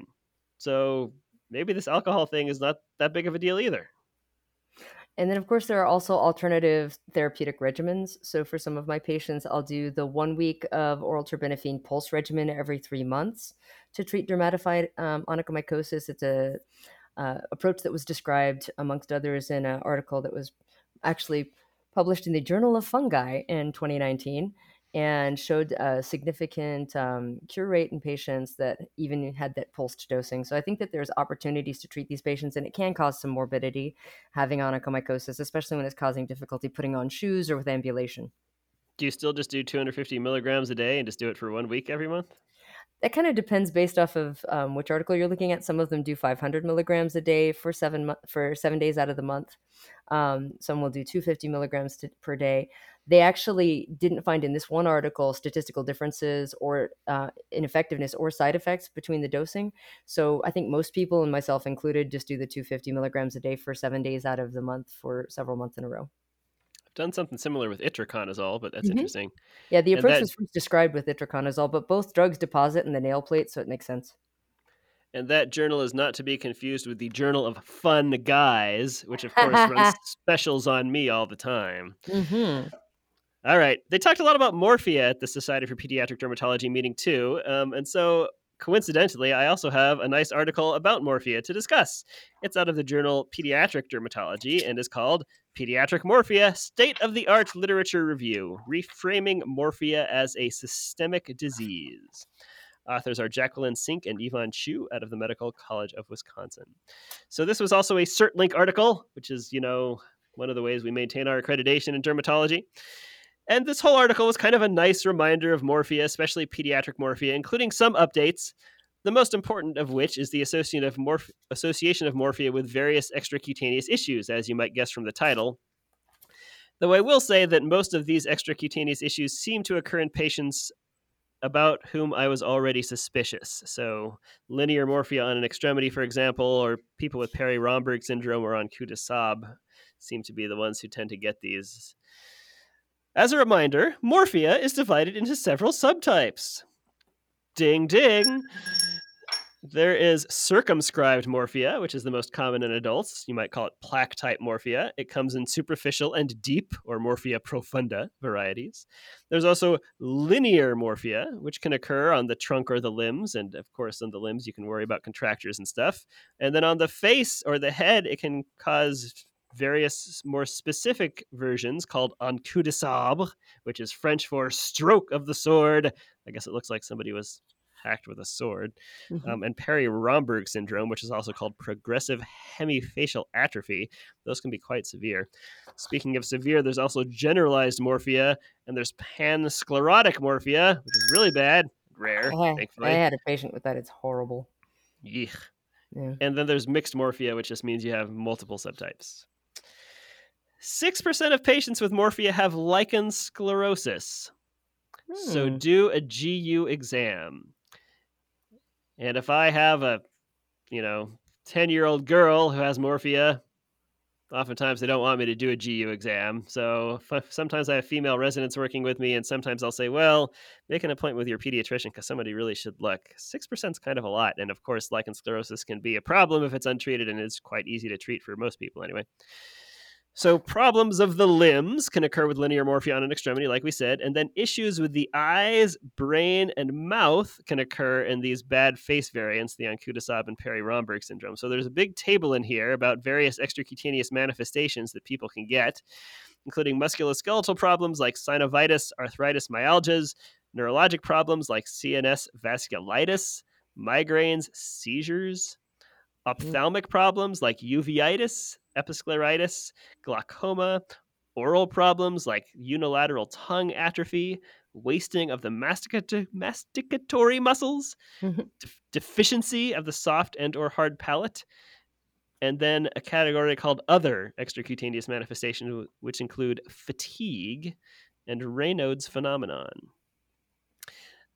So maybe this alcohol thing is not that big of a deal either. And then, of course, there are also alternative therapeutic regimens. So for some of my patients, I'll do the one week of oral terbinafine pulse regimen every three months to treat dermatified um, onychomycosis. It's a uh, approach that was described, amongst others, in an article that was actually published in the Journal of Fungi in twenty nineteen, and showed a significant um, cure rate in patients that even had that pulsed dosing. So I think that there's opportunities to treat these patients, and it can cause some morbidity having onychomycosis, especially when it's causing difficulty putting on shoes or with ambulation. Do you still just do two hundred fifty milligrams a day and just do it for one week every month? That kind of depends based off of um, which article you're looking at. Some of them do five hundred milligrams a day for seven mo- for seven days out of the month. Um, some will do two hundred fifty milligrams to, per day. They actually didn't find in this one article statistical differences or uh, ineffectiveness or side effects between the dosing. So I think most people, and myself included, just do the two hundred fifty milligrams a day for seven days out of the month for several months in a row. I've done something similar with itraconazole, but that's Mhm. interesting. Yeah, the And approach that was first described with itraconazole, but both drugs deposit in the nail plate, so it makes sense. and that journal is not to be confused with the Journal of Fun Guys, which of course runs specials on me all the time. Mm-hmm. All right. They talked a lot about morphia at the Society for Pediatric Dermatology meeting too. Um, and so coincidentally, I also have a nice article about morphia to discuss. It's out of the journal Pediatric Dermatology and is called Pediatric Morphia, State-of-the-Art Literature Review, Reframing Morphia as a Systemic Disease. Authors are Jacqueline Sink and Yvonne Chu out of the Medical College of Wisconsin. So this was also a CertLink article, which is, you know, one of the ways we maintain our accreditation in dermatology. And this whole article was kind of a nice reminder of morphia, especially pediatric morphia, including some updates, the most important of which is the association of, morph- association of morphia with various extracutaneous issues, as you might guess from the title. Though I will say that most of these extracutaneous issues seem to occur in patients about whom I was already suspicious. So linear morphia on an extremity, for example, or people with Perry-Romberg syndrome or on Qudes-Saab seem to be the ones who tend to get these. As a reminder, morphia is divided into several subtypes. Ding ding! There is circumscribed morphia, which is the most common in adults. You might call it plaque-type morphia. It comes in superficial and deep, or morphia profunda, varieties. There's also linear morphia, which can occur on the trunk or the limbs. And of course, on the limbs, you can worry about contractures and stuff. And then on the face or the head, it can cause various more specific versions called en coup de sabre, which is French for stroke of the sword. I guess it looks like somebody was hacked with a sword. Mm-hmm. Um, and Perry-Romberg syndrome, which is also called progressive hemifacial atrophy. Those can be quite severe. Speaking of severe, there's also generalized morphia, and there's pansclerotic morphia, which is really bad, rare, I, thankfully. I had a patient with that. It's horrible. Yeesh. Yeah. And then there's mixed morphia, which just means you have multiple subtypes. six percent of patients with morphia have lichen sclerosis. Hmm. So do a G U exam. And if I have a, you know, ten-year-old girl who has morphia, oftentimes they don't want me to do a G U exam. So f- sometimes I have female residents working with me, and sometimes I'll say, well, make an appointment with your pediatrician because somebody really should look. six percent is kind of a lot. And of course, lichen sclerosis can be a problem if it's untreated, and it's quite easy to treat for most people anyway. So problems of the limbs can occur with linear morphia on an extremity, like we said, and then issues with the eyes, brain, and mouth can occur in these bad face variants, the en coup de sabre and Perry-Romberg syndrome. So there's a big table in here about various extracutaneous manifestations that people can get, including musculoskeletal problems like synovitis, arthritis, myalgias, neurologic problems like C N S vasculitis, migraines, seizures, ophthalmic problems like uveitis, episcleritis, glaucoma, oral problems like unilateral tongue atrophy, wasting of the masticato- masticatory muscles, Mhm. de- deficiency of the soft and or hard palate, and then a category called other extracutaneous manifestations, which include fatigue and Raynaud's phenomenon.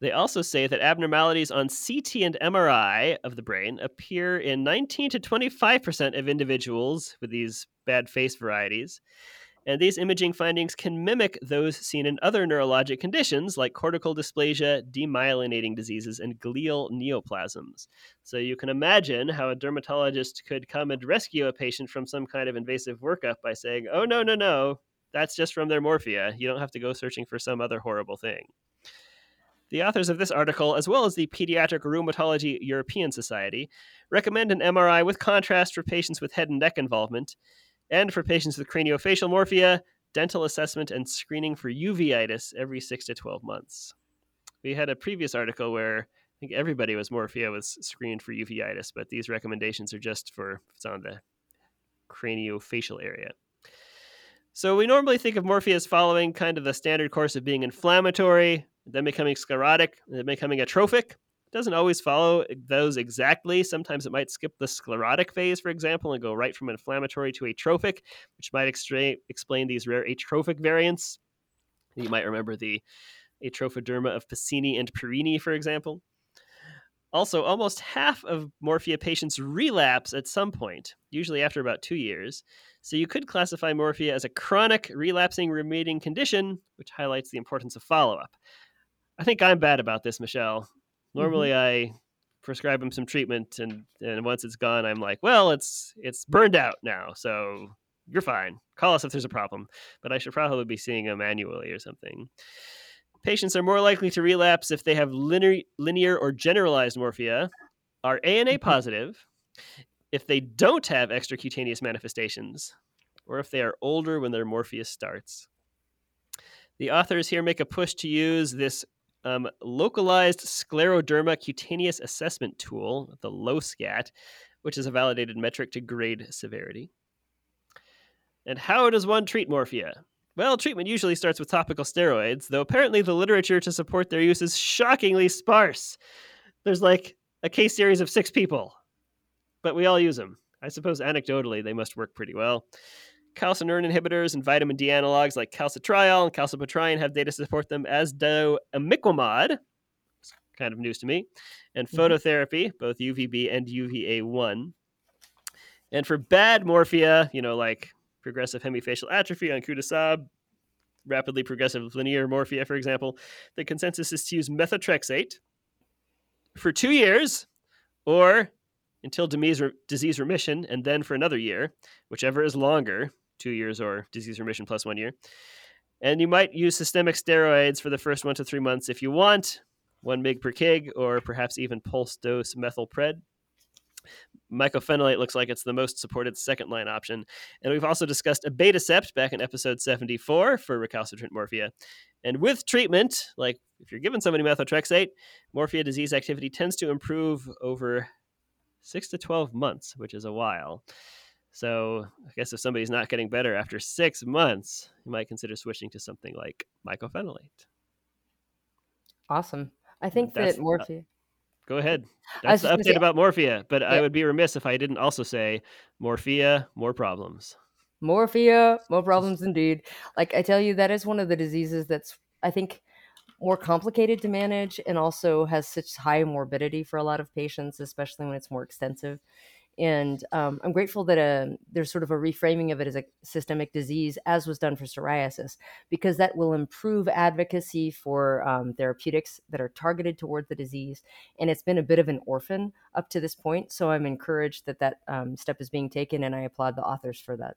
They also say that abnormalities on C T and M R I of the brain appear in nineteen to twenty-five percent of individuals with these bad face varieties. And these imaging findings can mimic those seen in other neurologic conditions like cortical dysplasia, demyelinating diseases, and glial neoplasms. So you can imagine how a dermatologist could come and rescue a patient from some kind of invasive workup by saying, oh, no, no, no, that's just from their morphea. You don't have to go searching for some other horrible thing. The authors of this article, as well as the Pediatric Rheumatology European Society, recommend an M R I with contrast for patients with head and neck involvement, and for patients with craniofacial morphea, dental assessment and screening for uveitis every six to twelve months. We had a previous article where I think everybody with morphea was screened for uveitis, but these recommendations are just for it's on the craniofacial area. So we normally think of morphea as following kind of the standard course of being inflammatory, then becoming sclerotic, and then becoming atrophic. It doesn't always follow those exactly. Sometimes it might skip the sclerotic phase, for example, and go right from inflammatory to atrophic, which might extra- explain these rare atrophic variants. You might remember the atrophoderma of Pacini and Perini, for example. Also, almost half of morphea patients relapse at some point, usually after about two years. So you could classify morphea as a chronic, relapsing, remitting condition, which highlights the importance of follow-up. I think I'm bad about this, Michelle. Normally, mm-hmm. I prescribe them some treatment, and, and once it's gone, I'm like, well, it's it's burned out now, so you're fine. Call us if there's a problem. But I should probably be seeing them annually or something. Patients are more likely to relapse if they have linear, linear or generalized morphea, are A N A positive, if they don't have extracutaneous manifestations, or if they are older when their morphea starts. The authors here make a push to use this um, localized scleroderma cutaneous assessment tool, the LOSCAT, which is a validated metric to grade severity. And how does one treat morphea? Well, treatment usually starts with topical steroids, though apparently the literature to support their use is shockingly sparse. There's like a case series of six people, but we all use them. I suppose anecdotally they must work pretty well. Calcineurin inhibitors and vitamin D analogs like calcitriol and calcipotriene have data to support them, as do imiquimod, it's kind of news to me, and phototherapy, both U V B and U V A one. And for bad morphea, you know, like progressive hemifacial atrophy on Kudasab, rapidly progressive linear morphea, for example, the consensus is to use methotrexate for two years or until disease remission, and then for another year, whichever is longer, two years or disease remission plus one year. And you might use systemic steroids for the first one to three months if you want, one milligram per kg, or perhaps even pulse dose methylpred. Mycophenolate looks like it's the most supported second-line option. And we've also discussed abatacept back in episode seventy-four for recalcitrant morphea. And with treatment, like if you're giving somebody methotrexate, morphea disease activity tends to improve over six to twelve months, which is a while. So I guess if somebody's not getting better after six months, you might consider switching to something like mycophenolate. Awesome. I think That's, that morphea... Uh, Go ahead. That's the update say, about morphea, but yeah. I would be remiss if I didn't also say morphea, more problems. Morphea, more problems indeed. Like I tell you, that is one of the diseases that's, I think, more complicated to manage and also has such high morbidity for a lot of patients, especially when it's more extensive. And um, I'm grateful that uh, there's sort of a reframing of it as a systemic disease, as was done for psoriasis, because that will improve advocacy for um, therapeutics that are targeted toward the disease. And it's been a bit of an orphan up to this point. So I'm encouraged that that um, step is being taken, and I applaud the authors for that.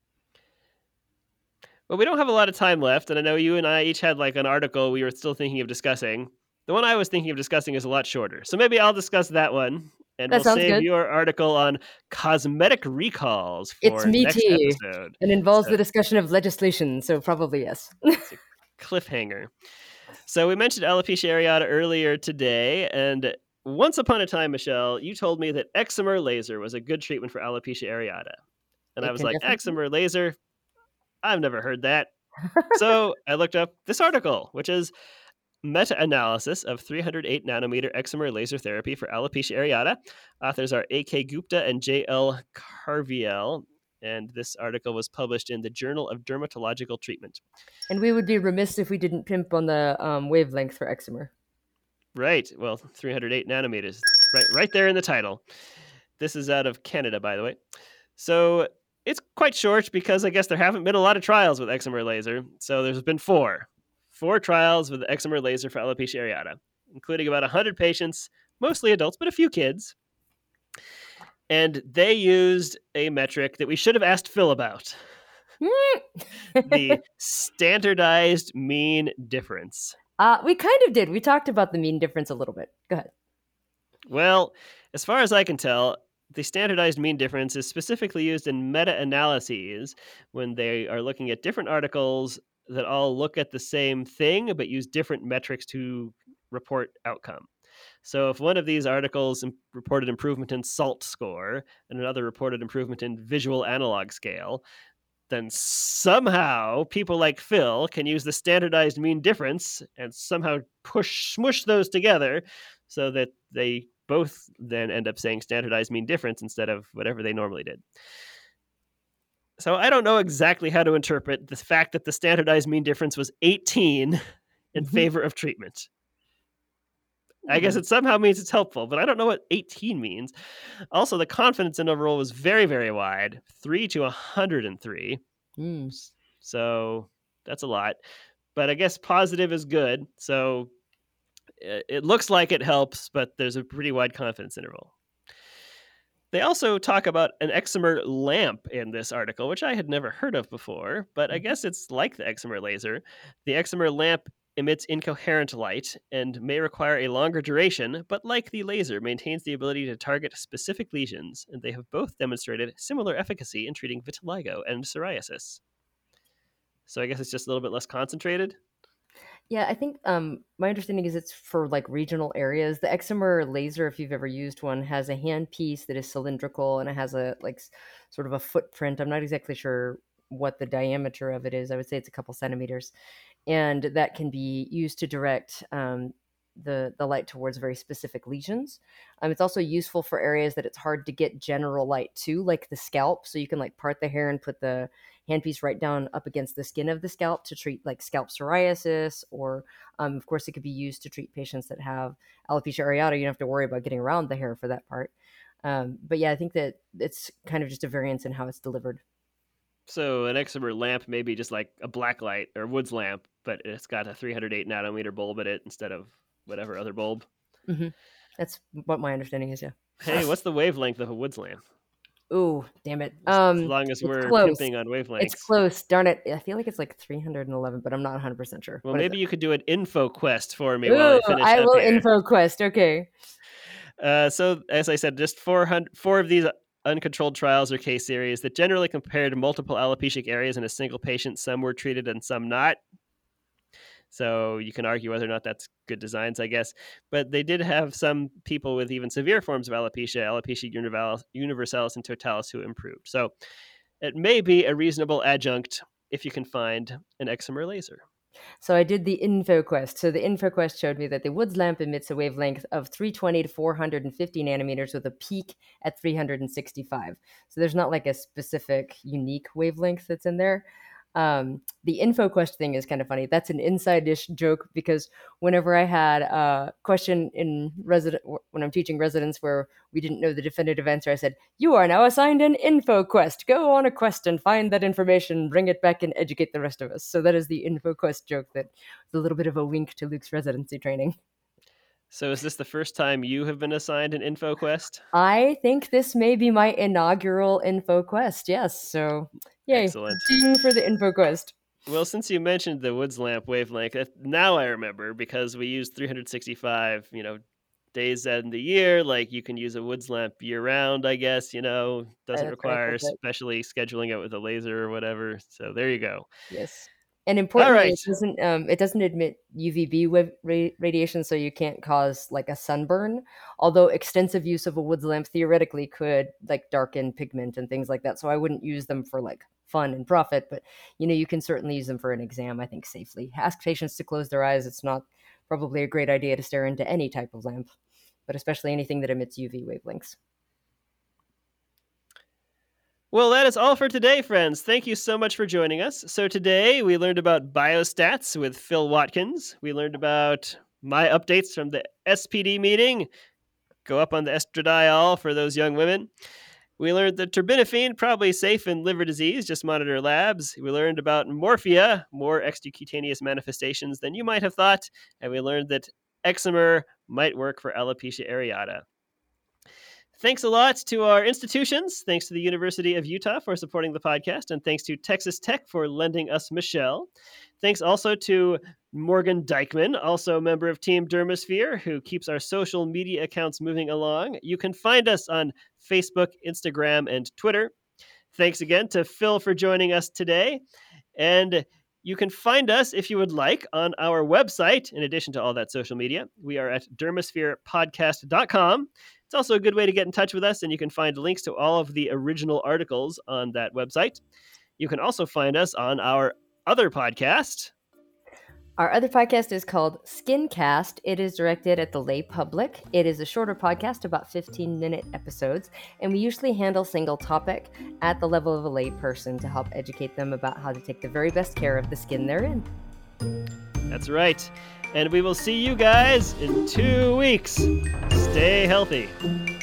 Well, we don't have a lot of time left, and I know you and I each had like an article we were still thinking of discussing. The one I was thinking of discussing is a lot shorter, so maybe I'll discuss that one, and that we'll save good. your article on cosmetic recalls for it's meaty. next episode. It involves so, the discussion of legislation, so probably yes. It's a cliffhanger. So we mentioned alopecia areata earlier today, and once upon a time, Michelle, you told me that excimer laser was a good treatment for alopecia areata, and it I was like, excimer laser? I've never heard that. So I looked up this article, which is meta-analysis of three hundred eight nanometer excimer laser therapy for alopecia areata. Authors are A K Gupta and J L Carviel. And this article was published in the Journal of Dermatological Treatment. And we would be remiss if we didn't pimp on the um, wavelength for excimer. Right. Well, three hundred eight nanometers. Right, right there in the title. This is out of Canada, by the way. So it's quite short because I guess there haven't been a lot of trials with excimer laser. So there's been four. Four trials with excimer laser for alopecia areata, including about one hundred patients, mostly adults, but a few kids. And they used a metric that we should have asked Phil about. The standardized mean difference. Uh, we kind of did. We talked about the mean difference a little bit. Go ahead. Well, as far as I can tell, the standardized mean difference is specifically used in meta-analyses when they are looking at different articles that all look at the same thing but use different metrics to report outcome. So if one of these articles reported improvement in SALT score and another reported improvement in visual analog scale, then somehow people like Phil can use the standardized mean difference and somehow push smush those together so that they both then end up saying standardized mean difference instead of whatever they normally did. So I don't know exactly how to interpret the fact that the standardized mean difference was eighteen in mm-hmm. favor of treatment. I guess it somehow means it's helpful, but I don't know what eighteen means. Also, the confidence interval was very, very wide, three to one hundred three. Mm. So that's a lot. But I guess positive is good. So it looks like it helps, but there's a pretty wide confidence interval. They also talk about an excimer lamp in this article, which I had never heard of before, but I guess it's like the excimer laser. The excimer lamp emits incoherent light and may require a longer duration, but like the laser, maintains the ability to target specific lesions, and they have both demonstrated similar efficacy in treating vitiligo and psoriasis. So I guess it's just a little bit less concentrated? Yeah, I think um, my understanding is it's for like regional areas. The excimer laser, if you've ever used one, has a handpiece that is cylindrical and it has a like sort of a footprint. I'm not exactly sure what the diameter of it is. I would say it's a couple centimeters. And that can be used to direct um, the, the light towards very specific lesions. Um, it's also useful for areas that it's hard to get general light to, like the scalp. So you can like part the hair and put the handpiece right down up against the skin of the scalp to treat like scalp psoriasis, or um, of course it could be used to treat patients that have alopecia areata. You don't have to worry about getting around the hair for that part. Um, but yeah, I think that it's kind of just a variance in how it's delivered. So an excimer lamp may be just like a black light or Woods lamp, but it's got a three hundred eight nanometer bulb in it instead of whatever other bulb. Mm-hmm. That's what my understanding is, yeah. Hey, what's the wavelength of a Woods lamp? Ooh, damn it. Um, as long as we're close. pimping on wavelengths. It's close. Darn it. I feel like it's like three hundred eleven, but I'm not one hundred percent sure. Well, what maybe you could do an info quest for me Ooh, while I finish I up will here. info quest. Okay. Uh, so, as I said, just four hundred, four of these uncontrolled trials or case series that generally compared multiple alopecic areas in a single patient. Some were treated and some not. So you can argue whether or not that's good designs, I guess. But they did have some people with even severe forms of alopecia, alopecia universalis and totalis, who improved. So it may be a reasonable adjunct if you can find an excimer laser. So I did the InfoQuest. So the InfoQuest showed me that the Woods lamp emits a wavelength of three twenty to four hundred fifty nanometers with a peak at three hundred sixty-five. So there's not like a specific unique wavelength that's in there. Um, the InfoQuest thing is kind of funny. That's an inside-ish joke because whenever I had a question in resident when I'm teaching residents where we didn't know the definitive answer, I said, "You are now assigned an InfoQuest. Go on a quest and find that information, bring it back and educate the rest of us." So that is the InfoQuest joke. That was a little bit of a wink to Luke's residency training. So is this the first time you have been assigned an InfoQuest? I think this may be my inaugural InfoQuest, yes. So, yay. Excellent. Ding for the InfoQuest. Well, since you mentioned the Woods lamp wavelength, now I remember because we use three hundred sixty-five, you know, days in the year. Like you can use a Woods lamp year round, I guess, you know, doesn't That's require right. especially scheduling it with a laser or whatever. So there you go. Yes. And importantly, right. it doesn't um, it doesn't emit U V B wa- ra- radiation, so you can't cause like a sunburn. Although extensive use of a Woods lamp theoretically could like darken pigment and things like that. So I wouldn't use them for like fun and profit, but you know you can certainly use them for an exam. I think safely. Ask patients to close their eyes. It's not probably a great idea to stare into any type of lamp, but especially anything that emits U V wavelengths. Well, that is all for today, friends. Thank you so much for joining us. So today we learned about biostats with Phil Watkins. We learned about my updates from the S P D meeting go up on the estradiol for those young women. We learned that terbinafine, probably safe in liver disease, just monitor labs. We learned about morphia, more extracutaneous manifestations than you might have thought. And we learned that Excimer might work for alopecia areata. Thanks a lot to our institutions. Thanks to the University of Utah for supporting the podcast. And thanks to Texas Tech for lending us Michelle. Thanks also to Morgan Dykman, also a member of Team Dermosphere, who keeps our social media accounts moving along. You can find us on Facebook, Instagram, and Twitter. Thanks again to Phil for joining us today. And you can find us, if you would like, on our website, in addition to all that social media. We are at dermosphere podcast dot com. It's also a good way to get in touch with us, and you can find links to all of the original articles on that website. You can also find us on our other podcast. Our other podcast is called Skincast. It is directed at the lay public. It is a shorter podcast, about fifteen-minute episodes, and we usually handle single topic at the level of a lay person to help educate them about how to take the very best care of the skin they're in. That's right. And we will see you guys in two weeks. Stay healthy.